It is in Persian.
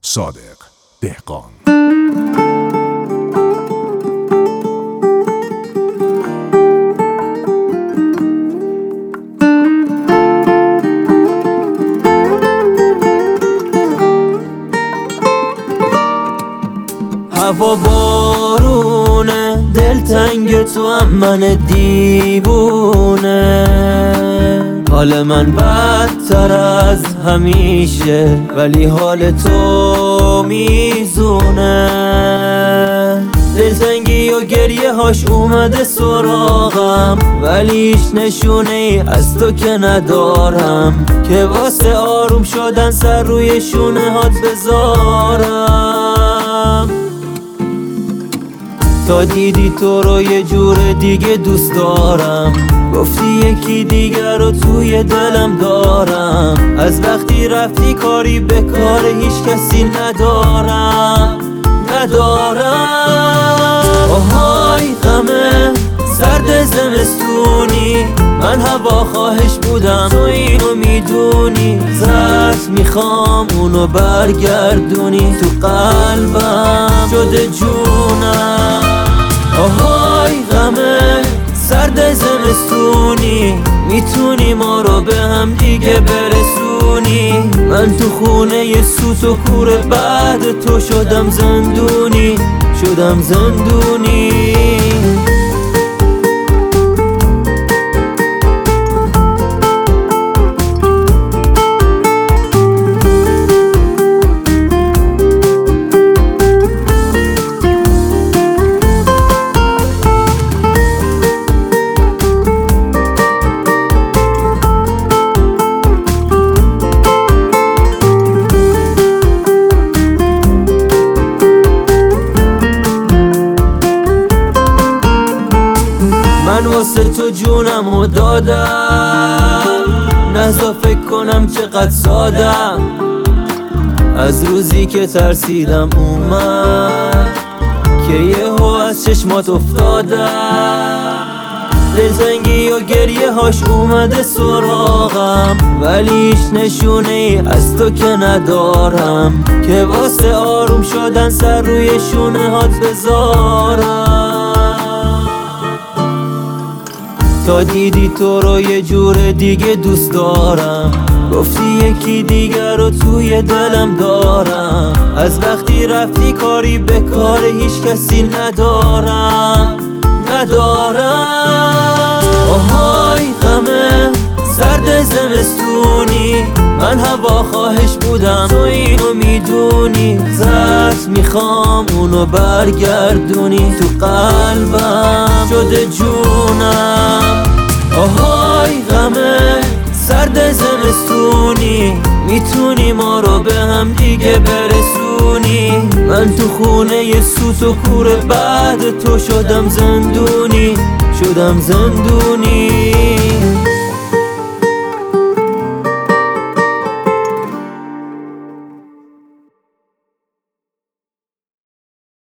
صادق دهقان. هوا بارونه، دلتنگ تو هم من دیوونه. حال من بدتر از همیشه، ولی حال تو میزونه. دلتنگی و گریه هاش اومده سراغم، ولی هیچ نشونه ای از تو که ندارم که واسه آروم شدن سر روی شونه هات بذارم. تا دیدی تو رو یه جور دیگه دوست دارم، گفتی یکی دیگر رو توی دلم دارم. از وقتی رفتی کاری به کار هیچ کسی ندارم. آهای غمه سرد زمستونی، من هوا خواهش بودم تو اینو میدونی. زرت میخوام اونو برگردونی، تو قلبم شده جونم. آهای غمه سرد زمستونی، میتونی ما رو به هم دیگه برسونی. من تو خونه یه سوت و کوره، بعد تو شدم زندونی. من واسه تو جونمو دادم، نزا فکر کنم چقدر سادم. از روزی که ترسیدم اومد که یهو از چشمات افتادم. دلتنگی و گریه هاش اومده سراغم، ولی هیچ نشونه ای از تو که ندارم که واسه آروم شدن سر روی شونه هات بذارم. تا دیدی تو رو یه جور دیگه دوست دارم، گفتی یکی دیگر رو توی دلم دارم. از وقتی رفتی کاری به کار هیچ کسی ندارم. آهای غمه سرد زمستونی، من هوا خواهش بودم تو اینو میدونی. زرت میخوام اونو برگردونی، تو قلبم شده جونم. آهای غمه سرد زمستونی، میتونی ما رو به هم دیگه برسونی. من تو خونه یه سوت و کوره، بعد تو شدم زندونی.